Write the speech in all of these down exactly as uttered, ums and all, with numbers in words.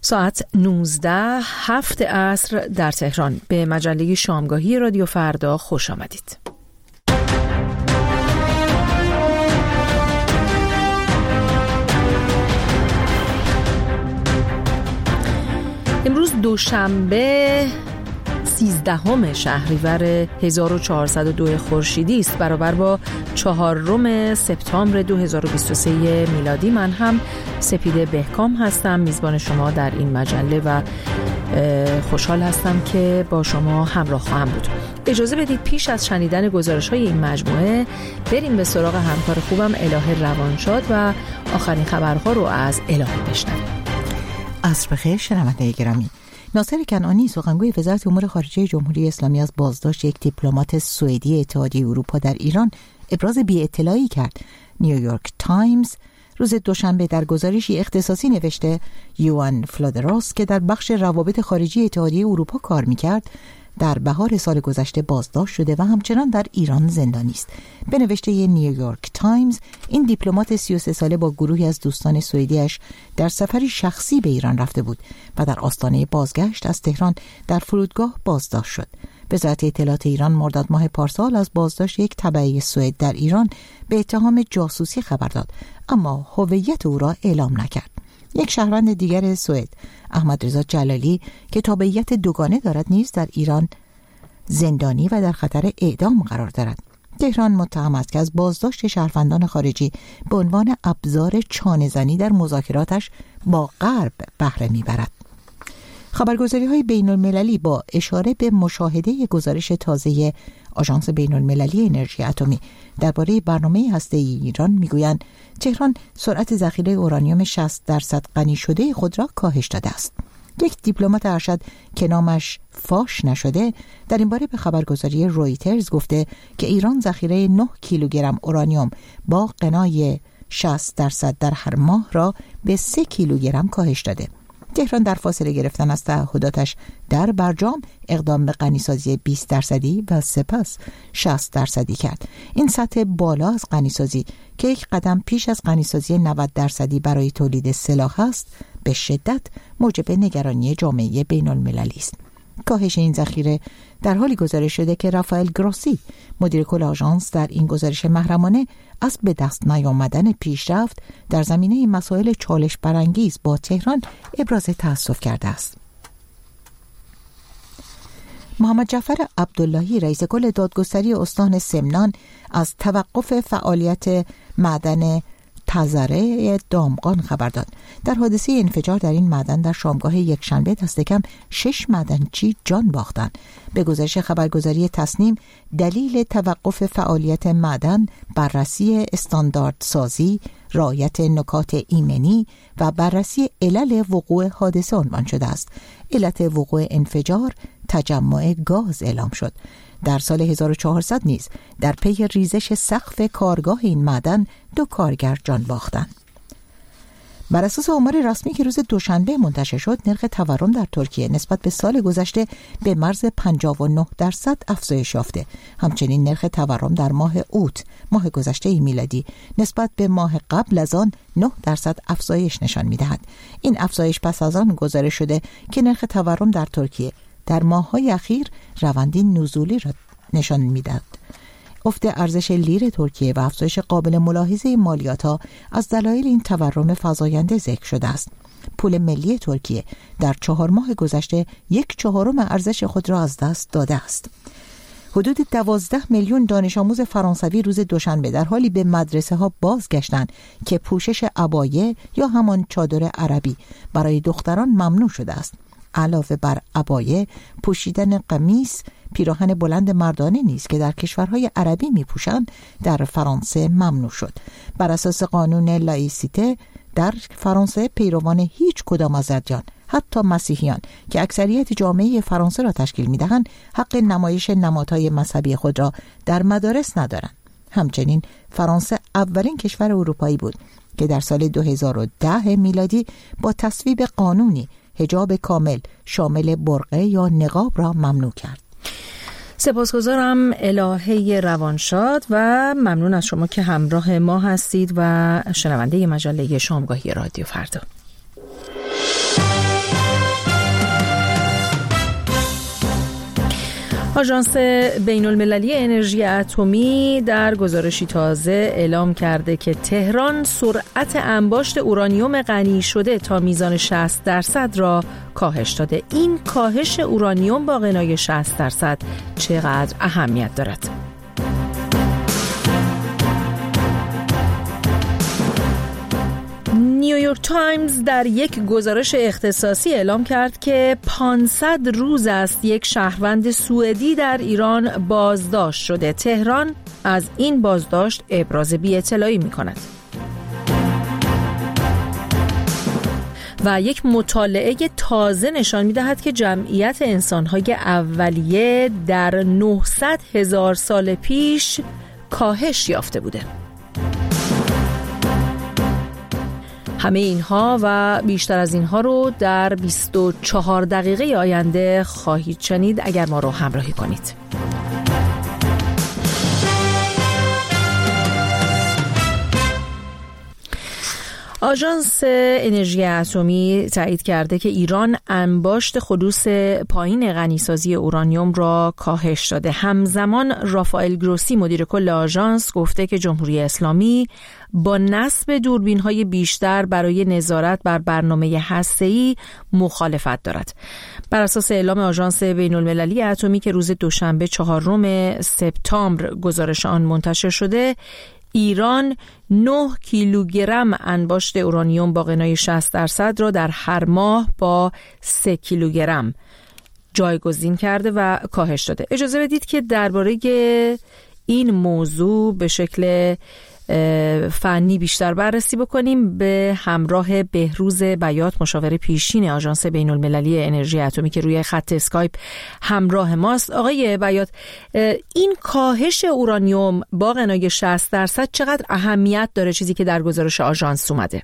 ساعت نوزده هفت عصر در تهران. به مجله شامگاهی رادیو فردا خوش آمدید. امروز دوشنبه سیزدهم شهریور هزار و چهارصد و دو خورشیدی است، برابر با چهارم سپتامبر دو هزار و بیست و سه میلادی. من هم سپیده بهکام هستم، میزبان شما در این مجله و خوشحال هستم که با شما همراه خواهم بود. اجازه بدید پیش از شنیدن گزارش‌های این مجموعه بریم به سراغ همکار خوبم الهه روانشاد و آخرین خبرها رو از الهه بشنویم. عصر بخیر شنونده گرامی. ناصر کنعانی سخنگوی وزارت امور خارجه جمهوری اسلامی از بازداشت یک دیپلمات سوئدی اتحادیه اروپا در ایران ابراز بی‌اطلاعی کرد. نیویورک تایمز روز دوشنبه در گزارشی اختصاصی نوشته یوان فلادراس که در بخش روابط خارجی اتحادیه اروپا کار می‌کرد در بهار سال گذشته بازداشت شده و همچنان در ایران زندانی است. به نوشته نیویورک تایمز، این دیپلمات سی و سه ساله با گروهی از دوستان سوئدیش در سفری شخصی به ایران رفته بود و در آستانه بازگشت از تهران در فرودگاه بازداشت شد. وزارت اطلاعات ایران مرداد ماه پارسال از بازداشت یک تبعه سوئد در ایران به اتهام جاسوسی خبر داد، اما هویت او را اعلام نکرد. یک شهروند دیگر سوئد، احمد رضا جلالی که تابعیت دوگانه دارد، نیز در ایران زندانی و در خطر اعدام قرار دارد. تهران متهم است که از بازداشت شهروندان خارجی به عنوان ابزار چانه‌زنی در مذاکراتش با غرب بهره میبرد. خبرگزاری‌های بین‌المللی با اشاره به مشاهده گزارش تازه آژانس بین‌المللی انرژی اتمی درباره برنامه هسته‌ای ایران میگویند تهران سرعت ذخیره اورانیوم شصت درصد غنی شده خود را کاهش داده است. یک دیپلمات ارشد که نامش فاش نشده در این باره به خبرگزاری رویترز گفته که ایران ذخیره نه کیلوگرم اورانیوم با غنای شصت درصد در هر ماه را به سه کیلوگرم کاهش داده. تهران در فاصله گرفتن از تعهداتش در برجام اقدام به غنیسازی بیست درصدی و سپس شصت درصدی کرد. این سطح بالا از غنیسازی که یک قدم پیش از غنیسازی نود درصدی برای تولید سلاح است، به شدت موجب نگرانی جامعه بین المللی است. کاهش این ذخیره در حالی گزارش شده که رافائل گروسی مدیر کل آژانس در این گزارش محرمانه از به دست نیامدن پیشرفت در زمینه مسائل چالش برانگیز با تهران ابراز تأسف کرده است. محمد جعفر عبداللهی رئیس کل دادگستری استان سمنان از توقف فعالیت معدن تزره دامغان خبر داد. در حادثه انفجار در این معدن در شامگاه یکشنبه دست کم شش معدنچی جان باختند. به گزارش خبرگزاری تصنیم، دلیل توقف فعالیت معدن بررسی استاندارد سازی، رعایت نکات ایمنی و بررسی علل وقوع حادثه عنوان شده است. علت وقوع انفجار تجمع گاز اعلام شد. در سال هزار و چهارصد نیز در پی ریزش سقف کارگاه این معدن دو کارگر جان باختند. بر اساس آمار رسمی که روز دوشنبه منتشر شد، نرخ تورم در ترکیه نسبت به سال گذشته به مرز پنجاه و نه درصد افزایش یافته. همچنین نرخ تورم در ماه اوت ماه گذشته میلادی نسبت به ماه قبل از آن نه درصد افزایش نشان می‌دهد. این افزایش پس از آن گزارش شده که نرخ تورم در ترکیه در ماه‌های اخیر روندی نزولی را نشان می‌دهد. افت ارزش لیر ترکیه و افزایش قابل ملاحظه مالیات‌ها از دلایل این تورم فزاینده ذکر شده است. پول ملی ترکیه در چهار ماه گذشته یک چهارم ارزش خود را از دست داده است. حدود دوازده میلیون دانش آموز فرانسوی روز دوشنبه در حالی به مدرسه ها بازگشتند که پوشش عبایه یا همان چادر عربی برای دختران ممنوع شده است. علاوه بر عبایه، پوشیدن قمیص، پیراهن بلند مردانه نیز که در کشورهای عربی می پوشند در فرانسه ممنوع شد. بر اساس قانون لایسیته در فرانسه پیروان هیچ کدام از ادیان، حتی مسیحیان که اکثریت جامعه فرانسه را تشکیل می دهند، حق نمایش نمادهای مذهبی خود را در مدارس ندارند. همچنین فرانسه اولین کشور اروپایی بود که در سال دو هزار و ده میلادی با تصویب قانونی حجاب کامل شامل برقه یا نقاب را ممنوع کرد. سپاسگزارم الهه روانشاد و ممنون از شما که همراه ما هستید و شنونده مجله شامگاهی رادیو فردا. آژانس بین المللی انرژی اتمی در گزارشی تازه اعلام کرده که تهران سرعت انباشت اورانیوم غنی شده تا میزان شصت درصد را کاهش داده. این کاهش اورانیوم با غنای شصت درصد چقدر اهمیت دارد؟ نیویورک تایمز در یک گزارش اختصاصی اعلام کرد که پانصد روز است یک شهروند سوئدی در ایران بازداشت شده. تهران از این بازداشت ابراز بی‌اطلاعی می‌کند. و یک مطالعه تازه نشان می‌دهد که جمعیت انسان‌های اولیه در نهصد هزار سال پیش کاهش یافته بوده. همه اینها و بیشتر از اینها رو در بیست و چهار دقیقه آینده خواهید شنید اگر ما رو همراهی کنید. آژانس انرژی اتمی تایید کرده که ایران انباشت خلوص پایین غنیسازی اورانیوم را کاهش داده. همزمان رافائل گروسی مدیر کل آژانس گفته که جمهوری اسلامی با نصب دوربین‌های بیشتر برای نظارت بر برنامه هسته‌ای مخالفت دارد. بر اساس اعلام آژانس بین المللی اتمی که روز دوشنبه چهارم سپتامبر گزارش آن منتشر شده، ایران نه کیلوگرم انباشت اورانیوم با غنای شصت درصد را در هر ماه با سه کیلوگرم جایگزین کرده و کاهش داده. اجازه بدید که درباره این موضوع به شکل فنی بیشتر بررسی بکنیم به همراه بهروز بیات، مشاور پیشین آژانس بین المللی انرژی اتمی که روی خط اسکایپ همراه ماست. آقای بیات، این کاهش اورانیوم با غنای شصت درصد چقدر اهمیت داره، چیزی که در گزارش آژانس اومده؟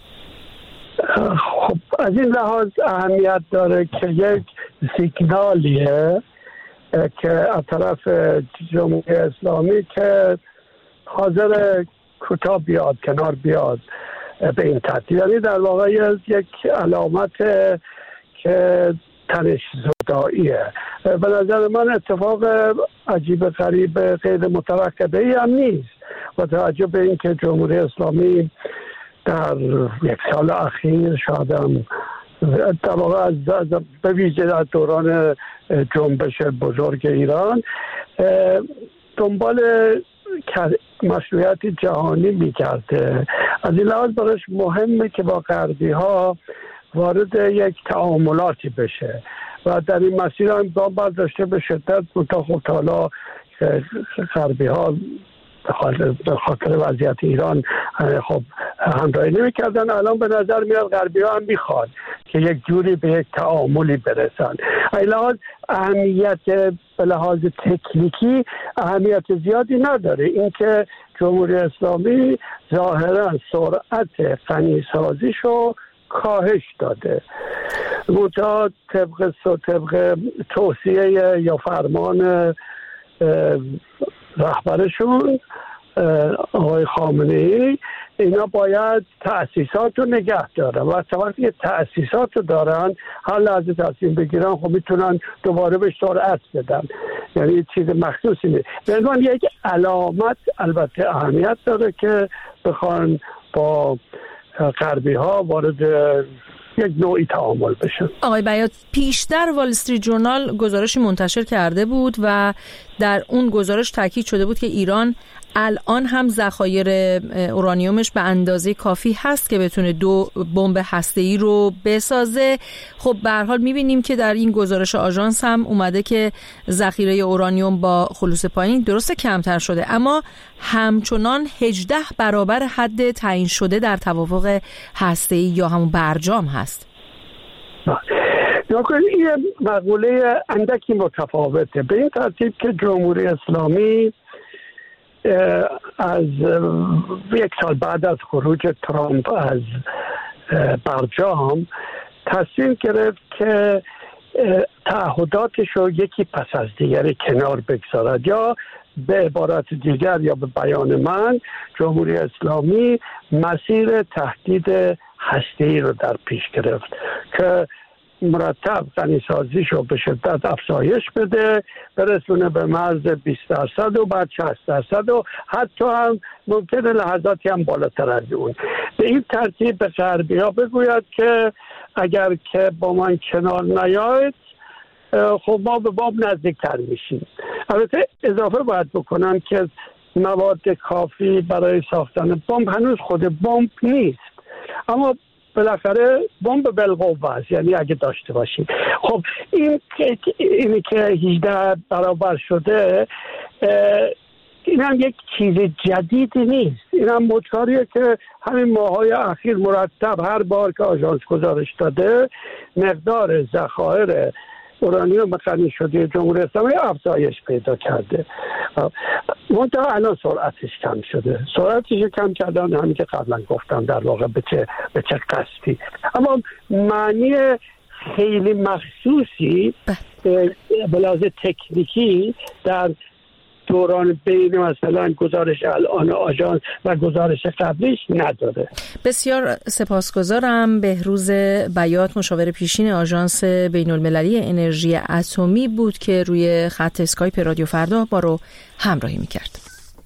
خب از این لحاظ اهمیت داره که یک سیگنالیه که از طرف جمهوری اسلامی که حاضر کوتاه بیاد، کنار بیاد به این ترتیب، یعنی در واقع یک علامت که تنش زداییه. به نظر من اتفاق عجیب غریب غیر متوقعه ای هم نیست با توجه به اینکه جمهوری اسلامی در یک سال اخیر شاید هم در واقع از به ویژه در دوران جنبش بزرگ ایران دنبال مشروعیت جهانی میکرده. از این لحاظ براش مهمه که با غربی ها وارد یک تعاملاتی بشه و در این مسیر هم گام برداشته به شدت. تا خب حالا غربی ها به خاطر وضعیت ایران خب همراهی نمی‌کردن، الان به نظر میاد غربی ها هم میخواد که یک جوری به یک تعاملی برسن. این لحاظ اهمیت به لحاظ تکنیکی اهمیت زیادی نداره. اینکه جمهوری اسلامی ظاهرا سرعت غنی‌سازیشو کاهش داده، منتها طبق طبق توصیه یا فرمان رهبرشون آقای خامنه‌ای، اینا باید تأسیسات رو نگه دارن و وقتی که تأسیسات رو دارن هر لحظه تصمیم بگیرن خب میتونن دوباره به سرعت بدن، یعنی چیز مخصوصی نیست. به عنوان یک علامت البته اهمیت داره که بخوان با غربی ها وارد یک نوعی تعامل بشه. آقای بیات، پیشتر وال استریت جورنال گزارشی منتشر کرده بود و در اون گزارش تاکید شده بود که ایران الان هم ذخایر اورانیومش به اندازه کافی هست که بتونه دو بمب هسته‌ای رو بسازه. خب به هر حال می‌بینیم که در این گزارش آژانس هم اومده که ذخیره اورانیوم با خلوص پایین درسته کمتر شده، اما همچنان هجده برابر حد تعیین شده در توافق هسته‌ای یا همون برجام هست. این مقوله اندکی متفاوته به این ترتیب که جمهوری اسلامی از یک سال بعد از خروج ترامپ از برجام تصمیم گرفت که تعهداتش رو یکی پس از دیگری کنار بگذارد، یا به عبارت دیگر یا به بیان من جمهوری اسلامی مسیر تهدید هسته‌ای رو در پیش گرفت که مرتب غنیسازیش رو به شدت افزایش بده، برسونه به مرز بیست درصد و بعد شصت درصد و حتی هم ممکنه لحظاتی هم بالاتر از اون. به این ترتیب به غربی ها بگوید که اگر که با من کنار نیاید خب ما به بمب نزدیکتر میشیم. البته اضافه باید بکنم که مواد کافی برای ساختن بمب هنوز خود بمب نیست، اما بالاخره بمب بالقوه است، یعنی اگه داشته باشیم. خب این اینی که هجده برابر شده این هم یک چیز جدیدی نیست، این هم مدکاریه که همین ماهای اخیر مرتب هر بار که آژانس گزارش داده مقدار ذخایر اورانیوم غنی شده جمهوری اسلامی افزایش پیدا کرده. منتها الان سرعتش کم شده، سرعتش کم کردن همین که قبلا گفتم در واقع به چه به چه قصدی، اما معنی خیلی مخصوصی به لحاظ تکنیکی در دوران بین مثلا گزارش الان آژانس و گزارش قبلیش نداره. بسیار سپاسگزارم. بهروز بیات، مشاور پیشین آژانس بین المللی انرژی اتمی بود که روی خط اسکایپ رادیو فردا با رو همراهی میکرد.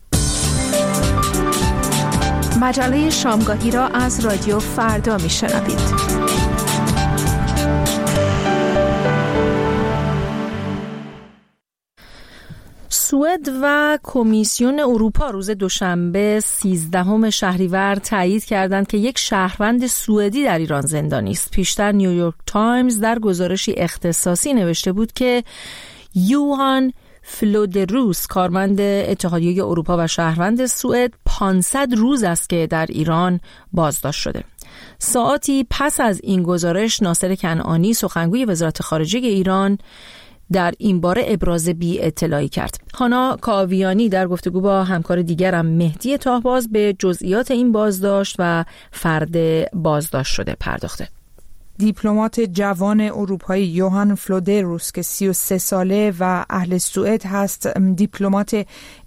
مجله شامگاهی را از رادیو فردا میشنوید. سوئد و کمیسیون اروپا روز دوشنبه سیزدهم شهریور تایید کردند که یک شهروند سوئدی در ایران زندانی است. پیشتر نیویورک تایمز در گزارشی اختصاصی نوشته بود که یوهان فلودروس، کارمند اتحادیه اروپا و شهروند سوئد، پانصد روز است که در ایران بازداشت شده. ساعاتی پس از این گزارش ناصر کنعانی، سخنگوی وزارت خارجه ایران، در این باره ابراز بی اطلاعی کرد. هانا کاویانی در گفتگو با همکار دیگرم مهدی تاهباز به جزئیات این بازداشت و فرد بازداشت شده پرداخته. دیپلمات جوان اروپایی یوهان فلودروس که سی و سه ساله و اهل سوئد هست، دیپلمات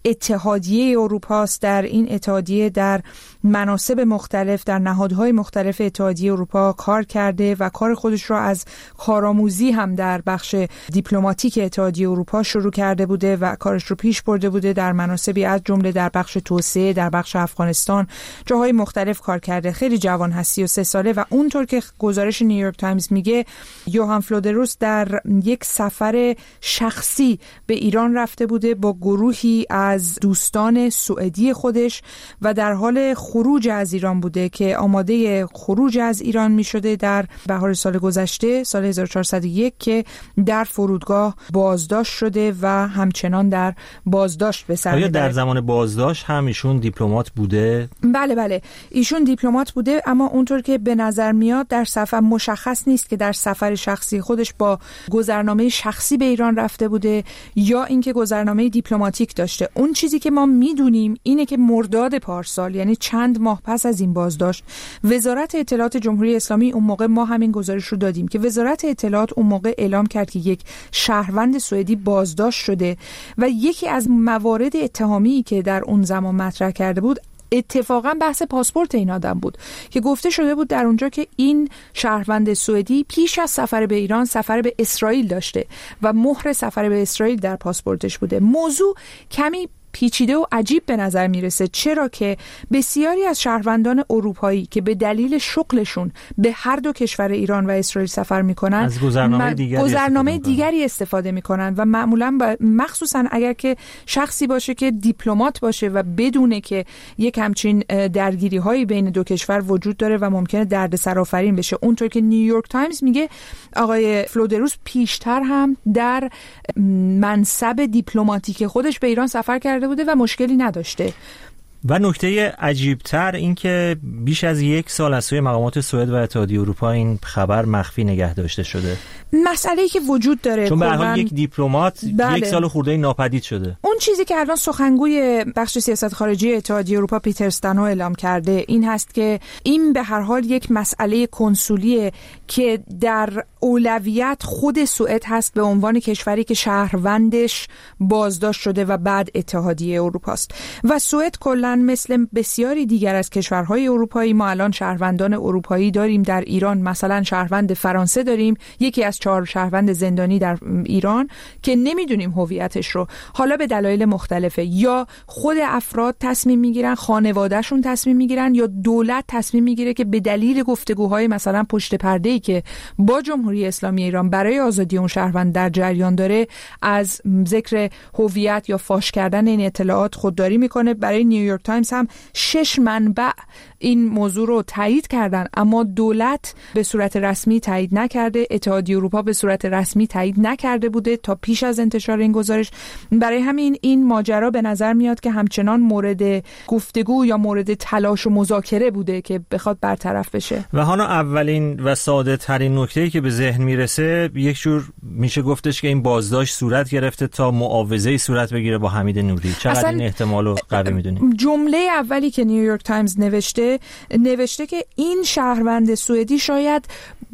اتحادیه اروپا است. در این اتحادیه در مناصب مختلف در نهادهای مختلف اتحادیه اروپا کار کرده و کار خودش را از کارآموزی هم در بخش دیپلماتیک اتحادیه اروپا شروع کرده بوده و کارش رو پیش برده بوده در مناصبی از جمله در بخش توسعه، در بخش افغانستان، جاهای مختلف کار کرده. خیلی جوان هست، سی و سه ساله، و اونطور که گزارش نیویورک تایمز میگه یوهان فلودروس در یک سفر شخصی به ایران رفته بوده با گروهی از دوستان سوئدی خودش و در حال خروج از ایران بوده که آماده خروج از ایران می شده در بهار سال گذشته، سال هزار و چهارصد و یک، که در فرودگاه بازداشت شده و همچنان در بازداشت به سر میبره. آیا در زمان بازداشت هم ایشون دیپلمات بوده؟ بله بله، ایشون دیپلمات بوده، اما اونطور که به نظر میاد در سفر مشخص نیست که در سفر شخصی خودش با گذرنامه شخصی به ایران رفته بوده یا اینکه گذرنامه دیپلماتیک داشته. اون چیزی که ما میدونیم اینه که مرداد پارسال، یعنی چند ماه پس از این بازداشت، وزارت اطلاعات جمهوری اسلامی، اون موقع ما همین گزارش رو دادیم که وزارت اطلاعات اون موقع اعلام کرد که یک شهروند سوئدی بازداشت شده و یکی از موارد اتهامی که در اون زمان مطرح کرده بود اتفاقا بحث پاسپورت این آدم بود که گفته شده بود در اونجا که این شهروند سوئدی پیش از سفر به ایران سفر به اسرائیل داشته و مهر سفر به اسرائیل در پاسپورتش بوده. موضوع کمی پیچیده و عجیب به نظر میرسه، چرا که بسیاری از شهروندان اروپایی که به دلیل شغلشون به هر دو کشور ایران و اسرائیل سفر میکنن از گذرنامه دیگری, گذرنامه استفاده, دیگری استفاده میکنن و معمولا مخصوصا اگر که شخصی باشه که دیپلمات باشه و بدونه که یک همچین درگیری هایی بین دو کشور وجود داره و ممکنه دردسر آفرین بشه. اونطور که نیویورک تایمز میگه آقای فلودروس پیشتر هم در منصب دیپلماتیک خودش به ایران سفر کرده بوده و مشکلی نداشته. و نکته عجیبتر این که بیش از یک سال از سوی مقامات سوئد و اتحادیه اروپا این خبر مخفی نگه داشته شده. مسئله‌ای که وجود داره، چون به هر حال یک دیپلمات بله. یک سال خورده ناپدید شده. اون چیزی که الان سخنگوی بخش سیاست خارجی اتحادیه اروپا پیتر استانو اعلام کرده این هست که این به هر حال یک مسئله کنسولیه که در اولویت خود سوئد هست به عنوان کشوری که شهروندش بازداشت شده و بعد اتحادیه اروپا است و سوئد کلاً مثل بسیاری دیگر از کشورهای اروپایی، ما الان شهروندان اروپایی داریم در ایران، مثلا شهروند فرانسه داریم، یکی از چهار شهروند زندانی در ایران که نمیدونیم هویتش رو، حالا به دلایل مختلفه، یا خود افراد تصمیم میگیرن، خانوادهشون تصمیم میگیرن، یا دولت تصمیم میگیره که به دلیل گفتگوهای مثلا پشت پرده‌ای که با جمهوری اسلامی ایران برای آزادی اون شهروند در جریان داره از ذکر هویت یا فاش کردن این اطلاعات خودداری میکنه. برای نیویورک تایمز هم شش منبع این موضوع رو تایید کردن، اما دولت به صورت رسمی تایید نکرده، اتحادیه اروپا به صورت رسمی تایید نکرده بوده تا پیش از انتشار این گزارش. برای همین این ماجرا به نظر میاد که همچنان مورد گفتگو یا مورد تلاش و مذاکره بوده که بخواد برطرف بشه. و هانا اولین و ساده ترین نکته‌ای که به ذهن میرسه یک جور میشه گفتش که این بازداشت صورت گرفته تا معاوضه‌ای صورت بگیره با حمید نوری. چقدر این احتمالو قوی میدونیم؟ جمله اولی که نیویورک تایمز نوشته نوشته که این شهروند سوئدی شاید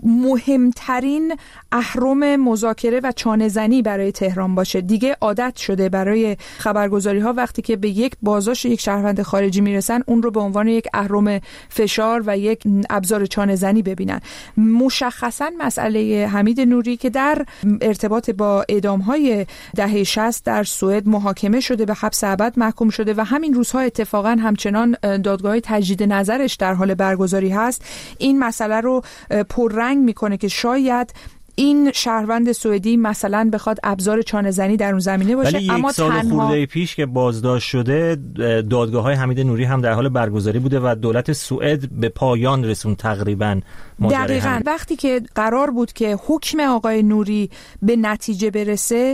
مهمترین اهرم مذاکره و چانه زنی برای تهران باشه. دیگه عادت شده برای خبرگزاری ها وقتی که به یک بازداشت یک شهروند خارجی میرسن اون رو به عنوان یک اهرم فشار و یک ابزار چانه زنی ببینن. مشخصا مسئله حمید نوری که در ارتباط با اعدام های دهه شصت در سوئد محاکمه شده، به حبس ابد محکوم شده و همین روزها اتفاقا همچنان دادگاه تجدید نظرش در حال برگزاری هست، این مسئله رو پررنگ میکنه که شاید این شهروند سوئدی مثلا بخواد ابزار چانه زنی در اون زمینه باشه. ولی اما یک سال تنها... خورده پیش که بازداشت شده دادگاه های حمید نوری هم در حال برگزاری بوده و دولت سوئد به پایان رسون تقریبا. دقیقاً وقتی که قرار بود که حکم آقای نوری به نتیجه برسه،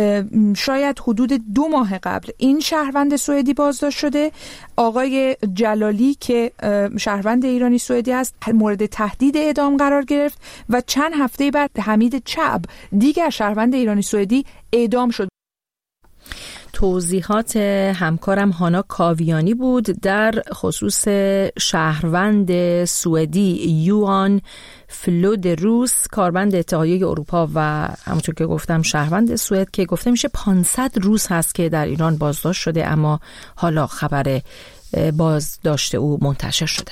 شاید حدود دو ماه قبل این شهروند سوئدی بازداشت شده، آقای جلالی که شهروند ایرانی سوئدی است مورد تهدید اعدام قرار گرفت و چند هفته بعد حمید چعب دیگر شهروند ایرانی سوئدی اعدام شد. توضیحات همکارم هانا کاویانی بود در خصوص شهروند سوئدی یوهان فلودروس، کارمند اتحادیه اروپا و همونطور که گفتم شهروند سوئد که گفته میشه پانصد روز هست که در ایران بازداشت شده، اما حالا خبر بازداشت او منتشر شده.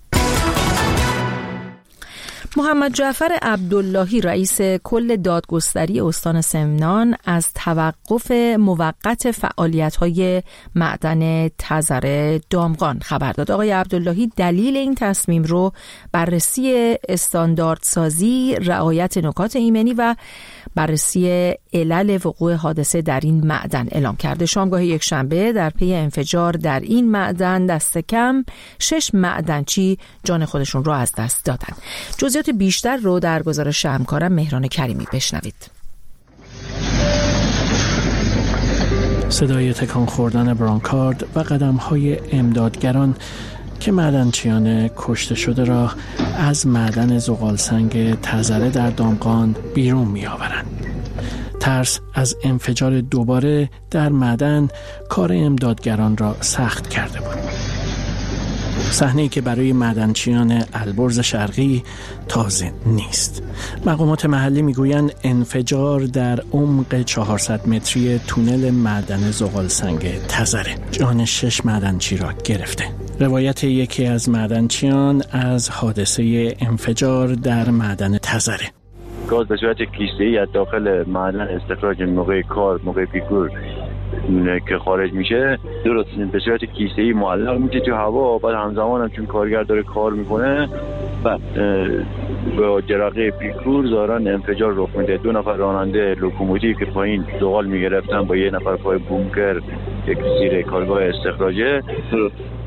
محمد جعفر عبداللهی رئیس کل دادگستری استان سمنان از توقف موقت فعالیت‌های معدن تزر دامغان خبر داد. آقای عبداللهی دلیل این تصمیم رو بررسی استانداردسازی، رعایت نکات ایمنی و بررسی علل وقوع حادثه در این معدن اعلام کرده. شامگاه یک شنبه در پی انفجار در این معدن دست کم شش معدنچی جان خودشون رو از دست دادن. جزئیات بیشتر رو در گزارش همکارم مهران کریمی بشنوید. صدای تکان خوردن برانکارد و قدم‌های امدادگران که معدنچیان کشته شده را از معدن زغالسنگ تزره در دامغان بیرون می‌آورند. ترس از انفجار دوباره در معدن کار امدادگران را سخت کرده بود. صحنه‌ای که برای معدنچیان البرز شرقی تازه نیست. مقامات محلی میگویند انفجار در عمق چهارصد متری تونل معدن زغالسنگ تزره جان شش معدنچی را گرفته. روایت یکی از معدنچیان از حادثه انفجار در معدن تزره: گاز به صورت کیسه‌ای از داخل معدن استخراج موقع کار، موقع پیکور که خارج میشه، درست به صورت کیسه‌ای معلق میشه تو هوا. بعد همزمان هم چون کارگر داره کار میکنه و با جرقه پیکور ظاهرا انفجار رخ میده. دو نفر راننده لوکوموتیو که پایین زغال میگرفتن با یه نفر پای بونکر یک زیر کارگاه استخراجه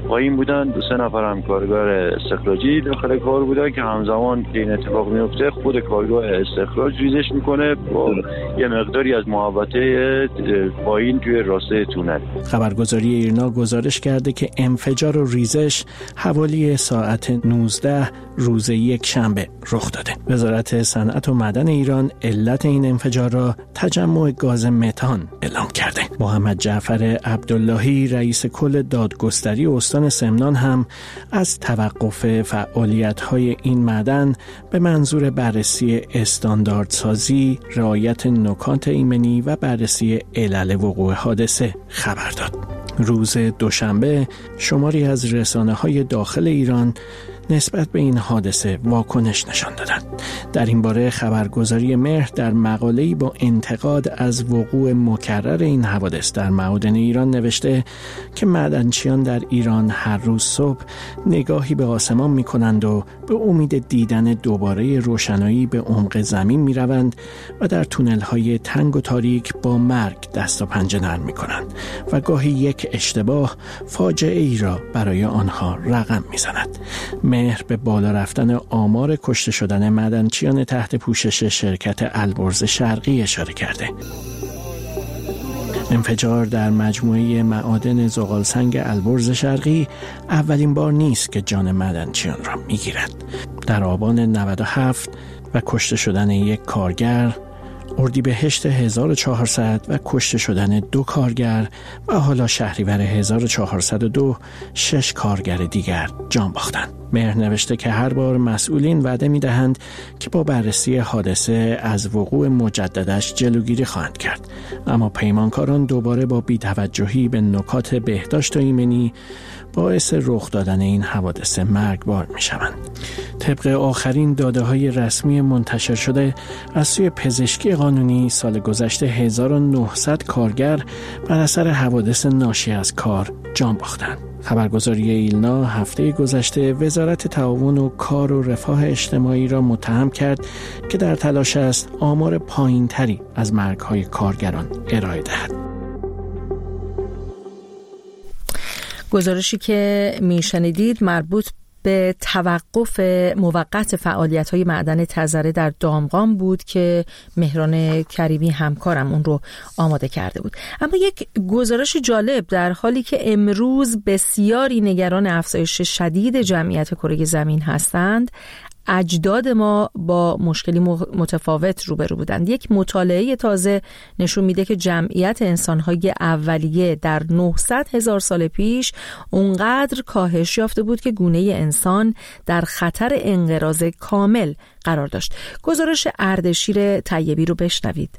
پایین بودن. دو سه نفر هم کارگر استخراجی داخل کار بودن که همزمان که این اتفاق میفته خود کارگاه استخراج ریزش میکنه با یه مقداری از محوطه پایین توی راسته تونل. خبرگزاری ایرنا گزارش کرده که انفجار و ریزش حوالی ساعت نوزده روز یک شنبه رخ داده. وزارت صنعت و معدن ایران علت این انفجار را تجمع گاز متان اعلام کرده. محمد جعفر عبداللهی رئیس کل دادگستری استان سمنان هم از توقف فعالیت‌های این معدن به منظور بررسی استانداردسازی، رعایت نکات ایمنی و بررسی علل وقوع حادثه خبر داد. روز دوشنبه شماری از رسانه‌های داخل ایران نسبت به این حادثه واکنش نشان دادند. در این باره خبرگزاری مهر در مقاله‌ای با انتقاد از وقوع مکرر این حوادث در معادن ایران نوشته که معدنچیان در ایران هر روز صبح نگاهی به آسمان می‌کنند و به امید دیدن دوباره روشنایی به عمق زمین می‌روند و در تونل‌های تنگ و تاریک با مرگ دست و پنجه نرم می‌کنند و گاهی یک اشتباه فاجعه ای را برای آنها رقم می‌زند. مهر به بالا رفتن آمار کشته شدن معدنچیان تحت پوشش شرکت البرز شرقی اشاره کرده. انفجار در مجموعه معادن زغالسنگ البرز شرقی اولین بار نیست که جان معدنچیان را میگیرد. در آبان نود و هفت و کشته شدن یک کارگر، اردیبهشت هزار و چهارصد و کشته شدن دو کارگر و حالا شهریور هزار و چهارصد و دو شش کارگر دیگر جان باختند. مهر نوشته که هر بار مسئولین وعده می‌دهند که با بررسی حادثه از وقوع مجددش جلوگیری خواهند کرد، اما پیمانکاران دوباره با بی‌توجهی به نکات بهداشت و ایمنی باعث رخ دادن این حوادث مرگبار می‌شوند. طبق آخرین داده‌های رسمی منتشر شده از سوی پزشکی قانونی، سال گذشته هزار و نهصد کارگر بر اثر حوادث ناشی از کار جان باختند. خبرگزاری ایلنا هفته گذشته وزارت تعاون و کار و رفاه اجتماعی را متهم کرد که در تلاش است آمار پایین‌تری از مرگ‌های کارگران ارائه دهد. گزارشی که میشنیدید مربوط به توقف موقت فعالیت‌های معدن تذره در دامغان بود که مهران کریمی همکارم اون رو آماده کرده بود. اما یک گزارش جالب در حالی که امروز بسیاری نگران افزایش شدید جمعیت کره زمین هستند، اجداد ما با مشکلی متفاوت روبرو بودند. یک مطالعه تازه نشون میده که جمعیت انسان‌های اولیه در نهصد هزار سال پیش اونقدر کاهش یافته بود که گونه انسان در خطر انقراض کامل قرار داشت. گزارش اردشیر طیبی رو بشنوید.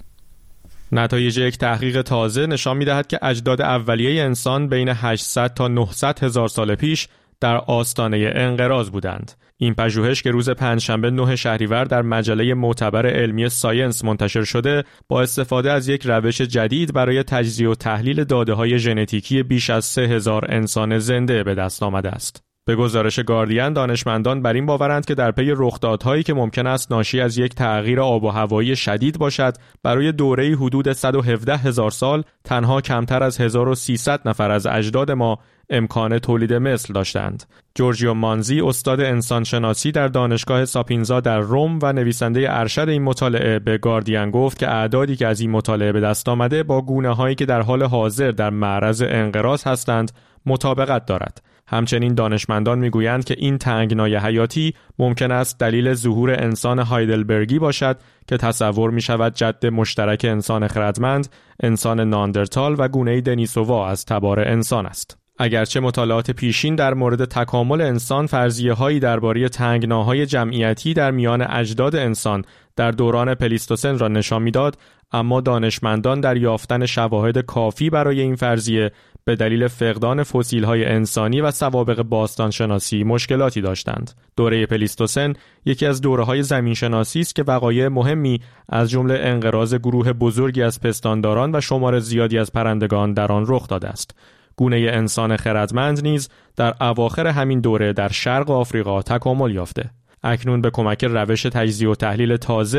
نتایج یک تحقیق تازه نشان می‌دهد که اجداد اولیه انسان بین هشتصد تا نهصد هزار سال پیش در آستانه انقراض بودند. این پژوهش که روز پنجشنبه نه شهریور در مجله معتبر علمی ساینس منتشر شده، با استفاده از یک روش جدید برای تجزیه و تحلیل داده‌های ژنتیکی بیش از سه هزار انسان زنده به دست آمده است. به گزارش گاردین، دانشمندان بر این باورند که در پی رخدادهایی که ممکن است ناشی از یک تغییر آب و هوایی شدید باشد، برای دوره‌ای حدود صد و هفده هزار سال تنها کمتر از هزار و سیصد نفر از اجداد ما امکان تولید مثل داشتند. جورجیو مانزی، استاد انسانشناسی در دانشگاه ساپینزا در روم و نویسنده ارشد این مطالعه، به گاردین گفت که اعدادی که از این مطالعه به دست آمده با گونه‌هایی که در حال حاضر در معرض انقراض هستند مطابقت دارد. همچنین دانشمندان میگویند که این تنگنای حیاتی ممکن است دلیل ظهور انسان هایدلبرگی باشد که تصور می شود جد مشترک انسان خردمند، انسان ناندرتال و گونه دنیسووا از تبار انسان است. اگرچه مطالعات پیشین در مورد تکامل انسان فرضیه هایی درباره تنگناهای جمعیتی در میان اجداد انسان در دوران پلیستوسن را نشان میداد، اما دانشمندان در یافتن شواهد کافی برای این فرضیه به دلیل فقدان فسیل‌های انسانی و سوابق باستانشناسی مشکلاتی داشتند. دوره پلیستوسن یکی از دوره‌های زمینشناسی است که وقایع مهمی از جمله انقراض گروه بزرگی از پستانداران و شمار زیادی از پرندگان در آن رخ داده است. گونه انسان خردمند نیز در اواخر همین دوره در شرق آفریقا تکامل یافته. اکنون به کمک روش تجزیه و تحلیل تازه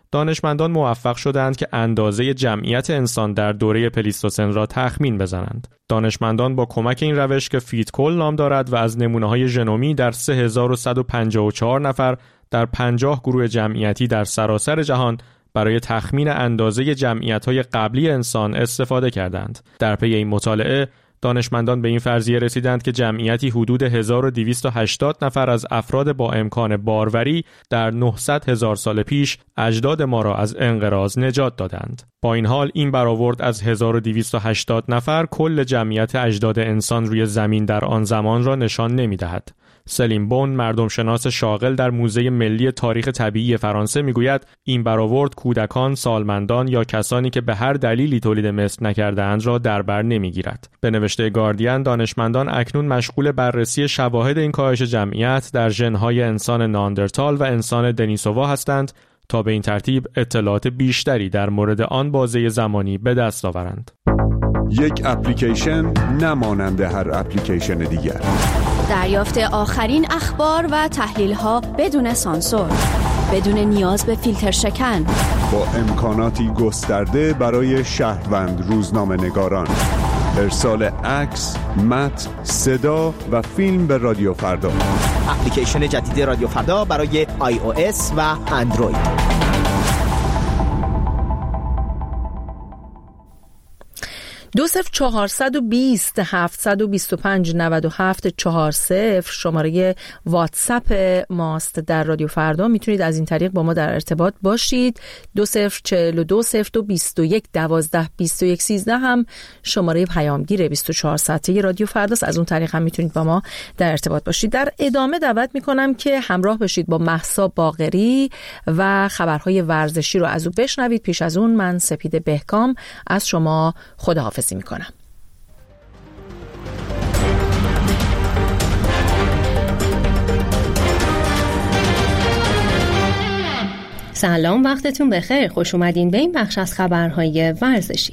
دانشمندان موفق شدند که اندازه جمعیت انسان در دوره پلیستوسن را تخمین بزنند. دانشمندان با کمک این روش که فیتکل نام دارد و از نمونه‌های ژنومی در سه هزار و صد و پنجاه و چهار نفر در پنجاه گروه جمعیتی در سراسر جهان برای تخمین اندازه جمعیت‌های قبلی انسان استفاده کردند. در پی این مطالعه دانشمندان به این فرضیه رسیدند که جمعیتی حدود هزار و دویست و هشتاد نفر از افراد با امکان باروری در نهصد هزار سال پیش اجداد ما را از انقراض نجات دادند. با این حال این برآورد از هزار و دویست و هشتاد نفر کل جمعیت اجداد انسان روی زمین در آن زمان را نشان نمی‌دهد. سلیم بون، مردم شناس شاغل در موزه ملی تاریخ طبیعی فرانسه میگوید این برآورد کودکان، سالمندان یا کسانی که به هر دلیلی تولید مثل نکرده‌اند را در بر نمیگیرد. به نوشته گاردین، دانشمندان اکنون مشغول بررسی شواهد این کاهش جمعیت در ژن‌های انسان ناندرتال و انسان دنیسووا هستند تا به این ترتیب اطلاعات بیشتری در مورد آن بازه زمانی به دست آورند. یک اپلیکیشن نمانند هر اپلیکیشن دیگر. دریافت آخرین اخبار و تحلیل‌ها بدون سانسور، بدون نیاز به فیلتر شکن، با امکاناتی گسترده برای شهروند روزنامه‌نگاران. ارسال عکس، متن، صدا و فیلم به رادیو فردا. اپلیکیشن جدید رادیو فردا برای آی او اس و اندروید. دو صفر چهارصد و بیست هفتصد و بیست و پنج نود و هفت چهار صفر شماره واتساپ ماست در رادیو فردا. میتونید از این طریق با ما در ارتباط باشید. دو صفر چهل و دو صفر دو بیست و یک دوازده بیست و یک سیزده هم شماره پیامگیر بیست و چهار ساعته رادیو فرداست. از اون طریق هم میتونید با ما در ارتباط باشید. در ادامه دعوت میکنم که همراه باشید با مهسا باقری و خبرهای ورزشی رو از او بشنوید. پیش از اون من سپید بهکام از شما خداحافظی میکنم. سلام، وقتتون بخیر. خوش اومدین به این بخش از خبرهای ورزشی.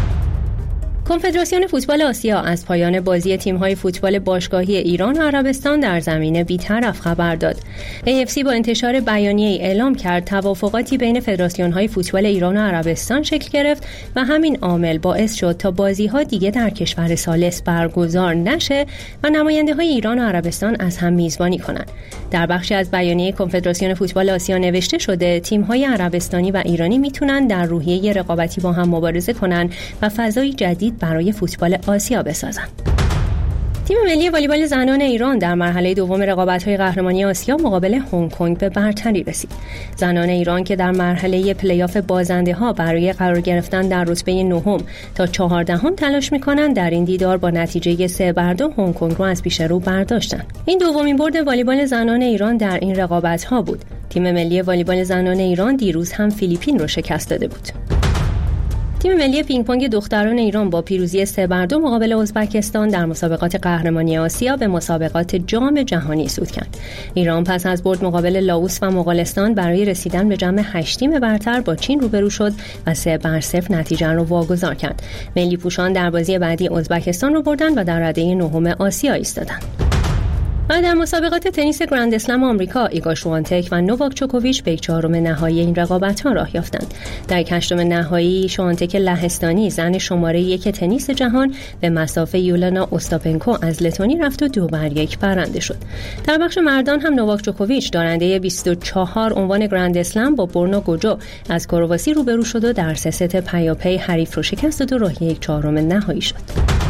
کنفدراسیون فوتبال آسیا از پایان بازی تیم‌های فوتبال باشگاهی ایران و عربستان در زمین بی‌طرف خبر داد. ای اف سی با انتشار بیانیه‌ای اعلام کرد توافقاتی بین فدراسیون‌های فوتبال ایران و عربستان شکل گرفت و همین عامل باعث شد تا بازی‌ها دیگه در کشور ثالث برگزار نشه و نماینده‌های ایران و عربستان از هم میزبانی کنند. در بخشی از بیانیه کنفدراسیون فوتبال آسیا نوشته شده تیم‌های عربستانی و ایرانی میتونن در روحیه رقابتی با هم مبارزه کنن و فضای جدید برای فوتبال آسیا بسازند. تیم ملی والیبال زنان ایران در مرحله دوم رقابت‌های قهرمانی آسیا مقابل هنگ کنگ به برتری رسید. زنان ایران که در مرحله پلی‌آف بازنده‌ها برای قرار گرفتن در رتبه نهم تا چهاردهم تلاش می‌کنند، در این دیدار با نتیجه سه بر دو هنگ کنگ رو از پیش رو برداشتند. این دومین برد والیبال زنان ایران در این رقابت‌ها بود. تیم ملی والیبال زنان ایران دیروز هم فیلیپین رو شکست داده بود. تیم ملی پینگ پونگ دختران ایران با پیروزی سه بر دو مقابل ازبکستان در مسابقات قهرمانی آسیا به مسابقات جام جهانی صعود کرد. ایران پس از برد مقابل لاوس و مغولستان برای رسیدن به جمع هشت تیم برتر با چین روبرو شد و سه بر صفر نتیجه را واگذار کرد. ملی پوشان در بازی بعدی ازبکستان رو بردند و در رده نهم آسیا ایستادند. و در مسابقات تنیس گرند اسلم آمریکا ایگا شوانتک و نوواک جوکوویچ به چهارم نهایی این رقابت‌ها راه یافتند. در هشتم نهایی شوانتک لهستانی زن شماره یک تنیس جهان به مسافه یولانا اوستاپنکو از لتونی رفت و دو بر یک برنده شد. در بخش مردان هم نوواک جوکوویچ دارنده بیست و چهار عنوان گرند اسلم با برنو گوجو از کرواسی روبرو شد و در سه ست پیاپی حریف رو شکست داد و راهی یک چهارم نهایی شد.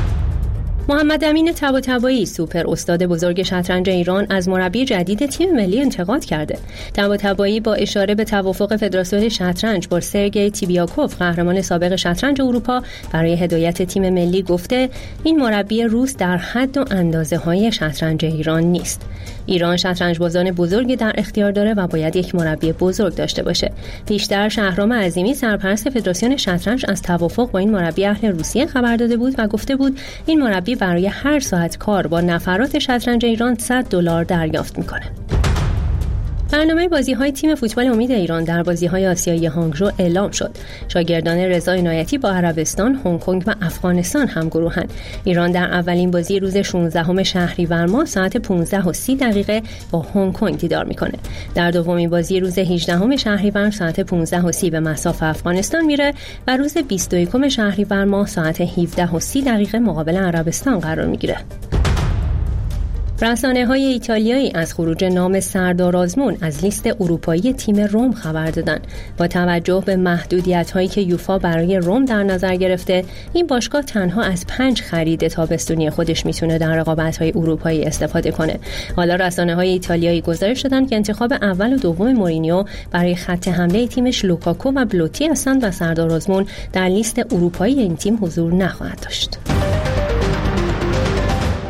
محمد امین طباطبایی سوپر استاد بزرگ شطرنج ایران از مربی جدید تیم ملی انتقاد کرده. طباطبایی با اشاره به توافق فدراسیون شطرنج با سرگئی تیبیاکوف قهرمان سابق شطرنج اروپا برای هدایت تیم ملی گفته این مربی روس در حد و اندازه های شطرنج ایران نیست. ایران شطرنج بازان بزرگی در اختیار داره و باید یک مربی بزرگ داشته باشه. پیشتر شهرام عظیمی سرپرست فدراسیون شطرنج از توافق با این مربی اهل روسیه خبر داده بود و گفته بود این مربی برای هر ساعت کار با نفرات شطرنج ایران صد دلار دریافت میکنه. برنامه بازی‌های تیم فوتبال امید ایران در بازی‌های آسیایی هانگژو اعلام شد. شاگردان رضا عنایتی با عربستان، هنگ کنگ و افغانستان هم گروهند. ایران در اولین بازی روز شانزدهم شهریور ماه ساعت پانزده و سی دقیقه با هنگ کنگ دیدار می‌کنه. در دومین بازی روز هجدهم شهریور ساعت پانزده و سی به مصاف افغانستان میره و روز بیست و یکم شهریور ماه ساعت هفده و سی دقیقه مقابل عربستان قرار می‌گیره. رسانه‌های ایتالیایی از خروج نام سردار آزمون از لیست اروپایی تیم روم خبر دادند. با توجه به محدودیت‌هایی که یوفا برای روم در نظر گرفته، این باشگاه تنها از پنج خرید تابستونی خودش میتونه در رقابت‌های اروپایی استفاده کنه. حالا رسانه‌های ایتالیایی گزارش دادن که انتخاب اول و دوم مورینیو برای خط حمله تیمش لوکاکو و بلوتی هستند و سردار آزمون در لیست اروپایی این تیم حضور نخواهد داشت.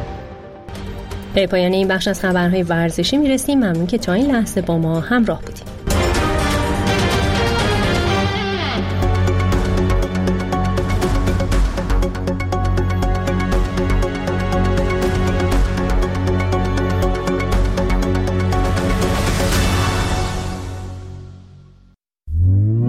به پایان این بخش از خبرهای ورزشی میرسیم. ممنون که تا این لحظه با ما همراه بودید.